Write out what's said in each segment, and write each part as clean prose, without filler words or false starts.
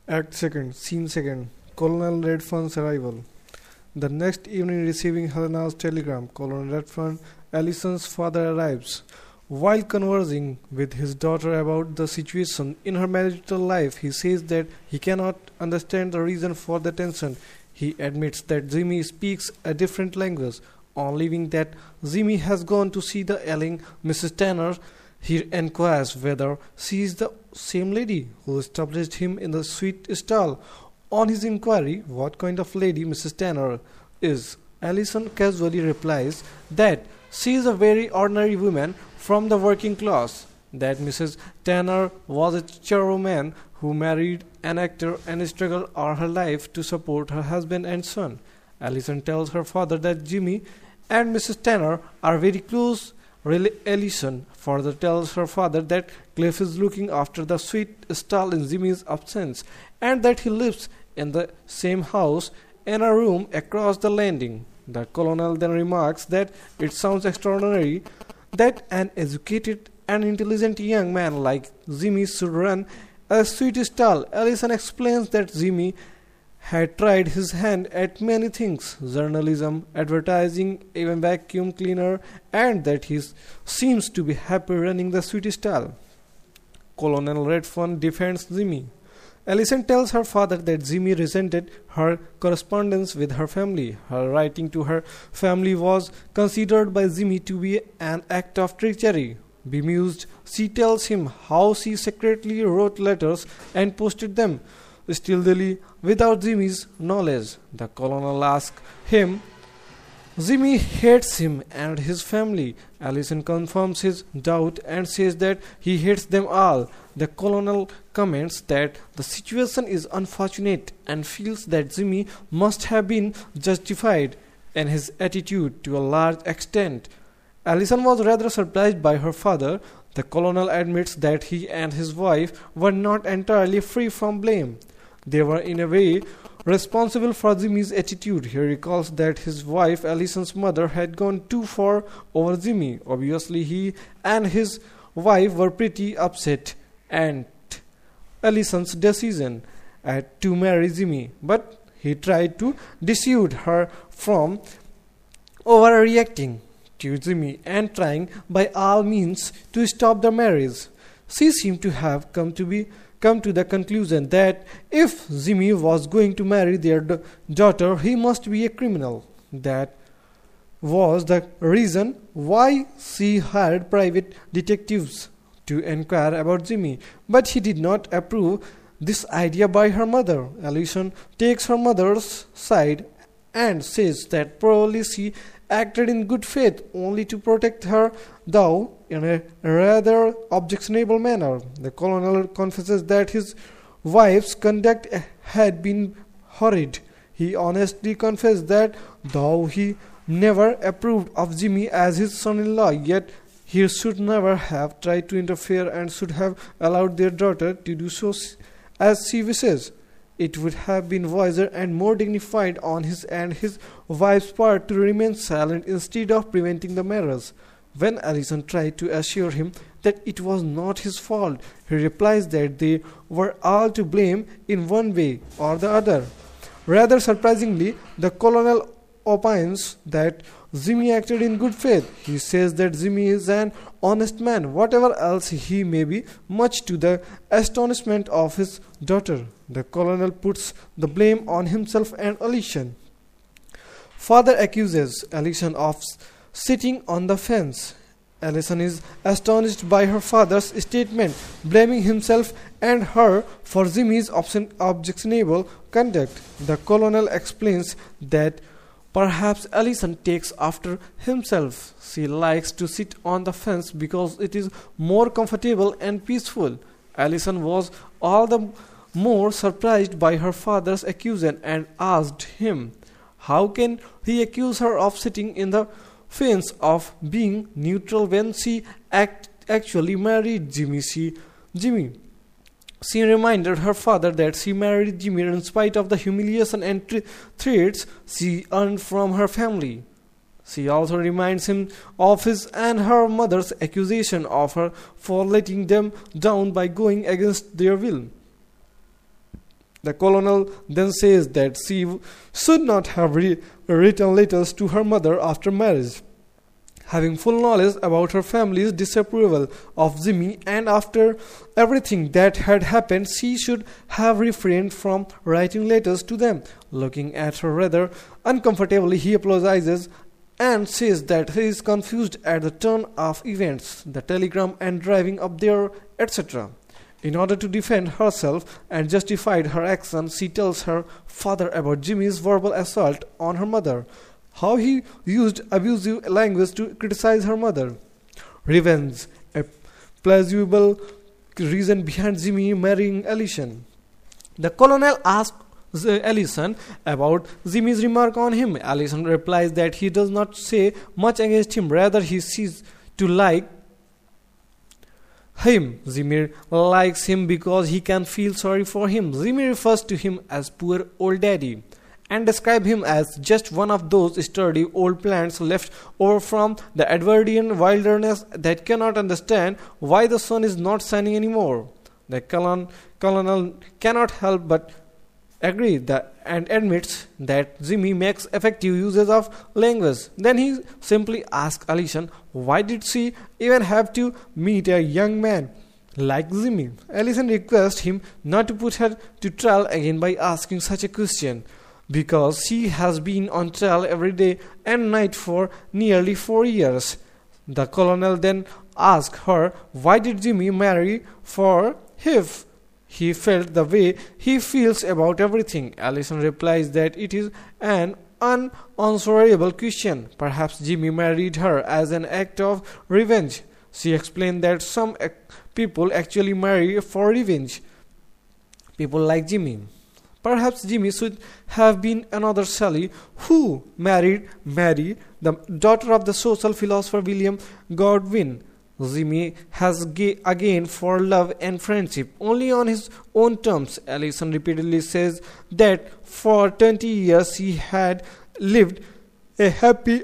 Act second, scene second. Colonel Redfern's arrival. The next evening, receiving Helena's telegram, Colonel Redfern, Allison's father, arrives. While conversing with his daughter about the situation in her marital life, he says that he cannot understand the reason for the tension. He admits that Jimmy speaks a different language. On leaving that Jimmy has gone to see the ailing Mrs. Tanner, he enquires whether she is the same lady who established him in the sweet stall. On his inquiry what kind of lady Mrs. Tanner is, Allison casually replies that she is a very ordinary woman from the working class, that Mrs. Tanner was a charwoman who married an actor and struggled all her life to support her husband and son. Allison tells her father that Jimmy and Mrs. Tanner are very close. Allison further tells her father that Cliff is looking after the sweet stall in Jimmy's absence and that he lives in the same house in a room across the landing. The colonel then remarks that it sounds extraordinary that an educated and intelligent young man like Jimmy should run a sweet stall. Allison explains that Jimmy had tried his hand at many things, journalism, advertising, even vacuum cleaner, and that he seems to be happy running the sweet stall. Colonel Redfern defends Jimmy. Allison tells her father that Jimmy resented her correspondence with her family. Her writing to her family was considered by Jimmy to be an act of treachery. Bemused, she tells him how she secretly wrote letters and posted them, stealthily, without Jimmy's knowledge. The colonel asks him Jimmy hates him and his family. Allison confirms his doubt and says that he hates them all. The colonel comments that the situation is unfortunate and feels that Jimmy must have been justified in his attitude to a large extent. Allison was rather surprised by her father. The colonel admits that he and his wife were not entirely free from blame. They were in a way responsible for Jimmy's attitude. He recalls that his wife, Allison's mother, had gone too far over Jimmy. Obviously, he and his wife were pretty upset at Allison's decision to marry Jimmy, but he tried to dissuade her from overreacting to Jimmy and trying by all means to stop the marriage. She seemed to have come to the conclusion that if Jimmy was going to marry their daughter, he must be a criminal. That was the reason why she hired private detectives to inquire about Jimmy. But he did not approve this idea by her mother. Allison takes her mother's side and says that probably she acted in good faith only to protect her, though in a rather objectionable manner. The colonel confesses that his wife's conduct had been horrid. He honestly confessed that though he never approved of Jimmy as his son-in-law, yet he should never have tried to interfere and should have allowed their daughter to do so as she wishes. It would have been wiser and more dignified on his and his wife's part to remain silent instead of preventing the marriage. When Allison tried to assure him that it was not his fault, he replies that they were all to blame in one way or the other. Rather surprisingly, the colonel opines that Jimmy acted in good faith. He says that Jimmy is an honest man, whatever else he may be, much to the astonishment of his daughter. The colonel puts the blame on himself and Allison. Father accuses Allison of sitting on the fence. Allison is astonished by her father's statement, blaming himself and her for Jimmy's objectionable conduct. The colonel explains that perhaps Allison takes after himself. She likes to sit on the fence because it is more comfortable and peaceful. Allison was all the more surprised by her father's accusation and asked him, how can he accuse her of sitting in the fence of being neutral when she actually married Jimmy? She reminded her father that she married Jimmy in spite of the humiliation and threats she earned from her family. She also reminds him of his and her mother's accusation of her for letting them down by going against their will. The colonel then says that she should not have written letters to her mother after marriage. Having full knowledge about her family's disapproval of Jimmy and after everything that had happened, she should have refrained from writing letters to them. Looking at her rather uncomfortably, he apologizes and says that he is confused at the turn of events, the telegram and driving up there, etc. In order to defend herself and justify her action, she tells her father about Jimmy's verbal assault on her mother, how he used abusive language to criticize her mother. Revenge, a plausible reason behind Jimmy marrying Allison. The colonel asks Allison about Jimmy's remark on him. Allison replies that he does not say much against him, rather he sees to like him. Jimmy likes him because he can feel sorry for him. Jimmy refers to him as poor old daddy and describe him as just one of those sturdy old plants left over from the Edwardian wilderness that cannot understand why the sun is not shining anymore. The colonel cannot help but agree and admits that Jimmy makes effective uses of language. Then he simply asks Allison why did she even have to meet a young man like Jimmy. Allison requests him not to put her to trial again by asking such a question, because she has been on trial every day and night for nearly 4 years. The colonel then asks her why did Jimmy marry for if he felt the way he feels about everything. Allison replies that it is an unanswerable question. Perhaps Jimmy married her as an act of revenge. She explained that some people actually marry for revenge. People like Jimmy. Perhaps Jimmy should have been another Sally who married Mary, the daughter of the social philosopher William Godwin. Jimmy has again for love and friendship only on his own terms. Allison repeatedly says that for 20 years he had lived a happy,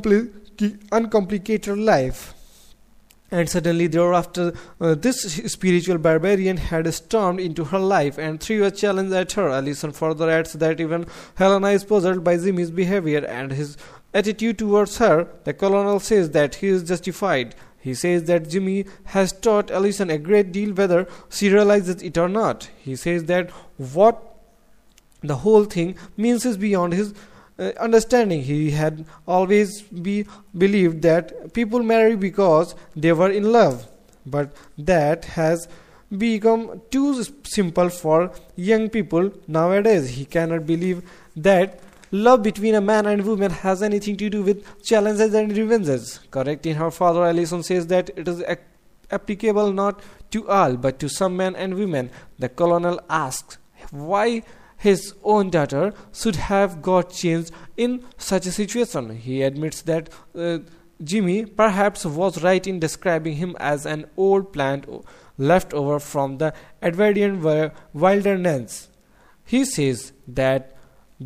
uncomplicated life. And suddenly thereafter, this spiritual barbarian had stormed into her life and threw a challenge at her. Allison further adds that even Helena is puzzled by Jimmy's behavior and his attitude towards her. The colonel says that he is justified. He says that Jimmy has taught Allison a great deal whether she realizes it or not. He says that what the whole thing means is beyond his understanding. He had always believed that people marry because they were in love, but that has become too simple for young people nowadays. He cannot believe that love between a man and woman has anything to do with challenges and revenges. Correcting her father, Allison says that it is applicable not to all but to some men and women. The colonel asks why his own daughter should have got changed in such a situation. He admits that Jimmy perhaps was right in describing him as an old plant left over from the Edwardian wilderness. He says that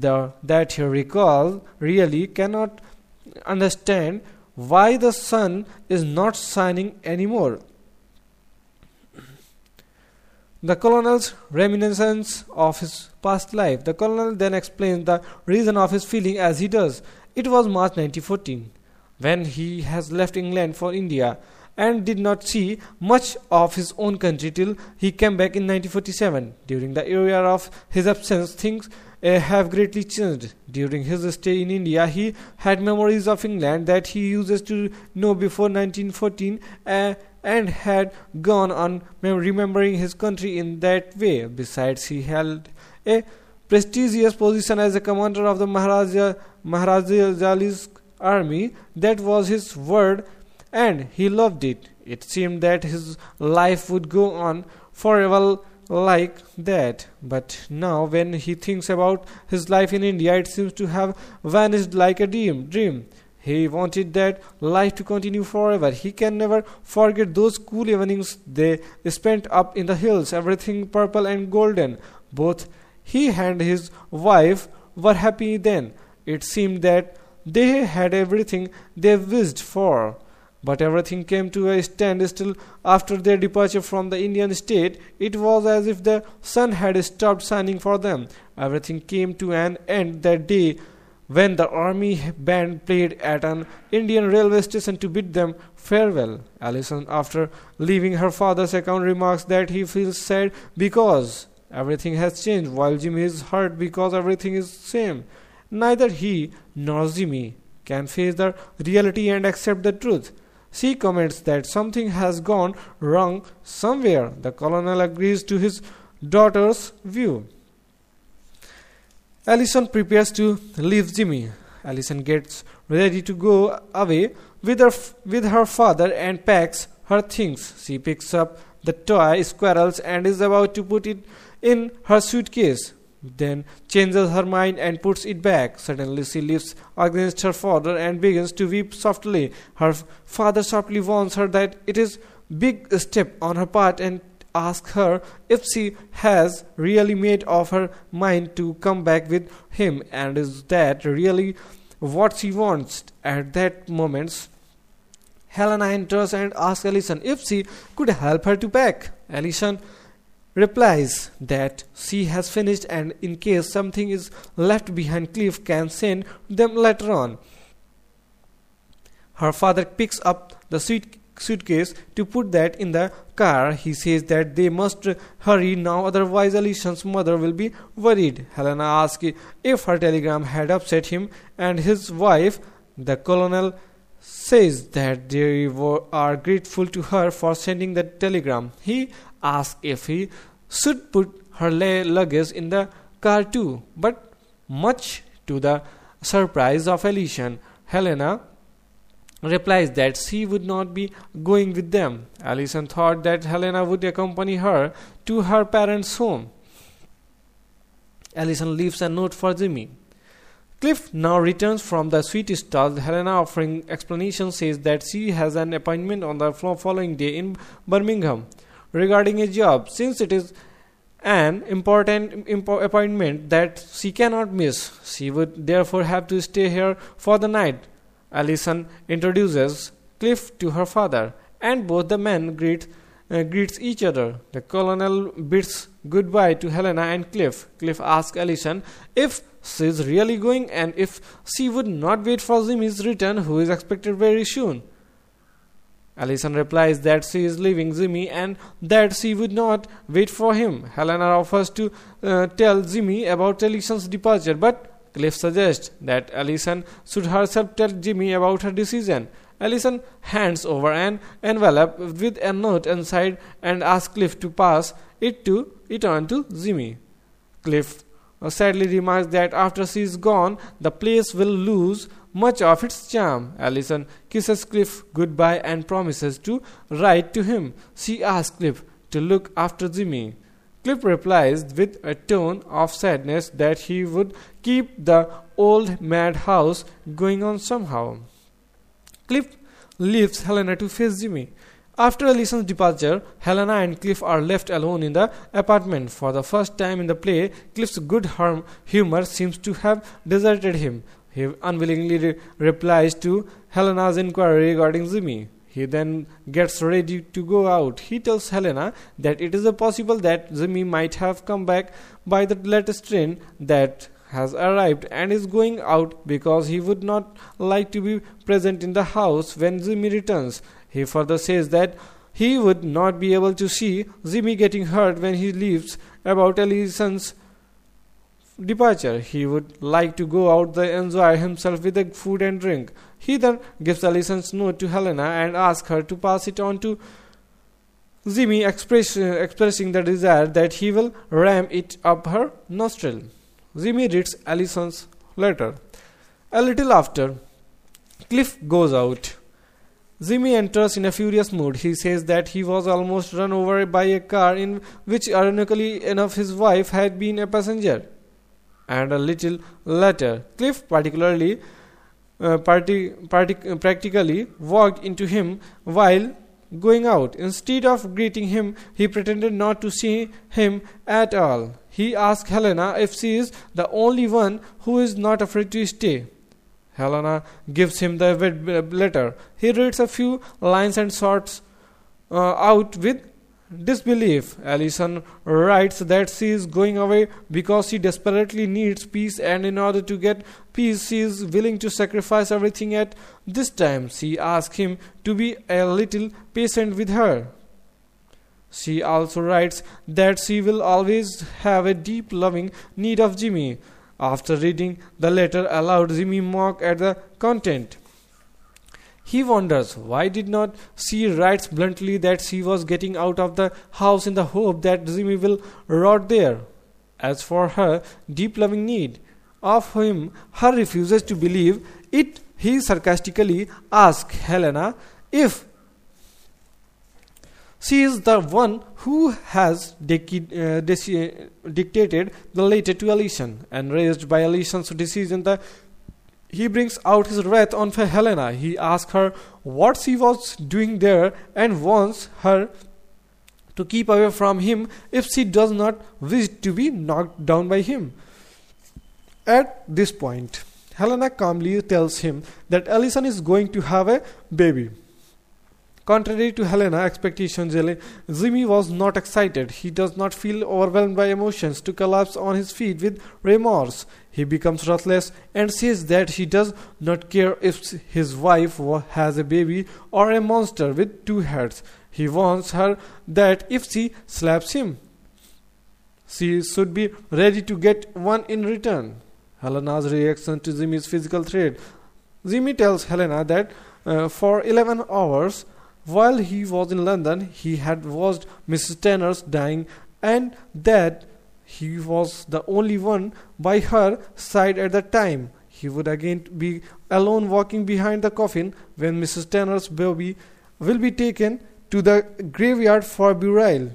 he really cannot understand why the sun is not shining anymore. The colonel's reminiscence of his past life. The colonel then explains the reason of his feeling as he does. It was March 1914, when he has left England for India and did not see much of his own country till he came back in 1947. During the year of his absence, things have greatly changed. During his stay in India, he had memories of England that he uses to know before 1914 and had gone on remembering his country in that way. Besides, he held a prestigious position as a commander of the Maharaja's army. That was his word, and he loved it. It seemed that his life would go on forever like that. But now, when he thinks about his life in India, it seems to have vanished like a dream. He wanted that life to continue forever. He can never forget those cool evenings they spent up in the hills, everything purple and golden. Both he and his wife were happy then. It seemed that they had everything they wished for. But everything came to a standstill after their departure from the Indian state. It was as if the sun had stopped shining for them. Everything came to an end that day when the army band played at an Indian railway station to bid them farewell. Allison, after leaving her father's account, remarks that he feels sad because everything has changed, while Jimmy is hurt because everything is same. Neither he nor Jimmy can face the reality and accept the truth. She comments that something has gone wrong somewhere. The colonel agrees to his daughter's view. Allison prepares to leave Jimmy. Allison gets ready to go away with her father and packs her things. She picks up the toy squirrels and is about to put it in her suitcase, then changes her mind and puts it back. Suddenly she leaps against her father and begins to weep softly. Her father sharply warns her that it is a big step on her part and asks her if she has really made up her mind to come back with him, and is that really what she wants. At that moment, Helena enters and asks Allison if she could help her to pack. Allison replies that she has finished, and in case something is left behind, Cliff can send them later on. Her father picks up the suitcase to put that in the car. He says that they must hurry now, otherwise Allison's mother will be worried. Helena asks if her telegram had upset him and his wife. The colonel says that they are grateful to her for sending the telegram. He asks if he should put her luggage in the car too, but much to the surprise of Allison, Helena replies that she would not be going with them. Allison thought that Helena would accompany her to her parents' home. Allison leaves a note for Jimmy. Cliff now returns from the sweet stall. Helena, offering explanation, says that she has an appointment on the following day in Birmingham regarding a job. Since it is an important appointment that she cannot miss, she would therefore have to stay here for the night. Allison introduces Cliff to her father, and both the men greets each other. The colonel bids goodbye to Helena and Cliff. Cliff asks Allison if she is really going and if she would not wait for Jimmy's return, who is expected very soon. Allison replies that she is leaving Jimmy and that she would not wait for him. Helena offers to tell Jimmy about Allison's departure, but Cliff suggests that Allison should herself tell Jimmy about her decision. Allison hands over an envelope with a note inside and asks Cliff to pass it on to Jimmy. Cliff sadly remarks that after she is gone, the place will lose much of its charm. Allison kisses Cliff goodbye and promises to write to him. She asks Cliff to look after Jimmy. Cliff replies with a tone of sadness that he would keep the old madhouse going on somehow. Cliff leaves Helena to face Jimmy. After Allison's departure, Helena and Cliff are left alone in the apartment. For the first time in the play, Cliff's good humor seems to have deserted him. He unwillingly replies to Helena's inquiry regarding Jimmy. He then gets ready to go out. He tells Helena that it is possible that Jimmy might have come back by the latest train that has arrived and is going out because he would not like to be present in the house when Jimmy returns. He further says that he would not be able to see Jimmy getting hurt when he leaves about Allison's departure. He would like to go out there and enjoy himself with the food and drink. He then gives Allison's note to Helena and asks her to pass it on to Jimmy, expressing the desire that he will ram it up her nostril. Jimmy reads Allison's letter. A little after, Cliff goes out. Jimmy enters in a furious mood. He says that he was almost run over by a car in which, ironically enough, his wife had been a passenger. And a little later, Cliff practically walked into him while going out. Instead of greeting him, he pretended not to see him at all. He asked Helena if she is the only one who is not afraid to stay. Helena gives him the letter. He reads a few lines and sorts out with disbelief. Allison writes that she is going away because she desperately needs peace, and in order to get peace she is willing to sacrifice everything. At this time she asks him to be a little patient with her. She also writes that she will always have a deep loving need of Jimmy. After reading the letter aloud, Jimmy mocks at the content. He wonders why did not she writes bluntly that she was getting out of the house in the hope that Jimmy will rot there. As for her deep loving need of him, her refuses to believe it. He sarcastically asks Helena if she is the one who has dictated the letter to Allison. Enraged by Allison's decision, he brings out his wrath on Helena. He asks her what she was doing there and wants her to keep away from him if she does not wish to be knocked down by him. At this point, Helena calmly tells him that Allison is going to have a baby. Contrary to Helena's expectations, Jimmy was not excited. He does not feel overwhelmed by emotions to collapse on his feet with remorse. He becomes ruthless and says that he does not care if his wife has a baby or a monster with two heads. He warns her that if she slaps him, she should be ready to get one in return. Helena's reaction to Jimmy's physical threat. Jimmy tells Helena that for 11 hours, while he was in London, he had watched Mrs. Tanner's dying, and that he was the only one by her side at the time. He would again be alone walking behind the coffin when Mrs. Tanner's baby will be taken to the graveyard for burial.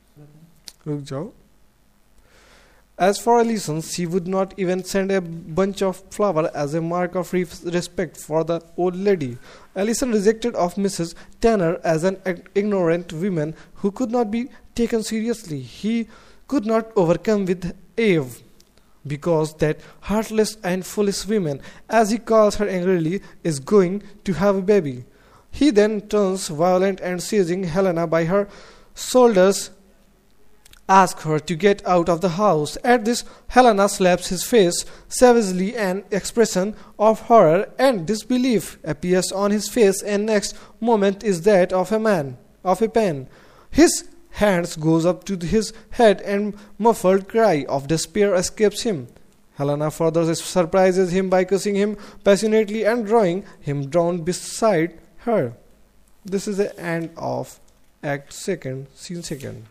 As for Allison, she would not even send a bunch of flowers as a mark of respect for the old lady. Allison rejected of Mrs. Tanner as an ignorant woman who could not be taken seriously. He could not overcome with Eve, because that heartless and foolish woman, as he calls her angrily, is going to have a baby. He then turns violent and seizing Helena by her shoulders, asks her to get out of the house. At this, Helena slaps his face savagely. An expression of horror and disbelief appears on his face, and next moment is that of a pen. His hands goes up to his head and muffled cry of despair escapes him. Helena further surprises him by kissing him passionately and drawing him down beside her. This is the end of Act 2, Scene 2.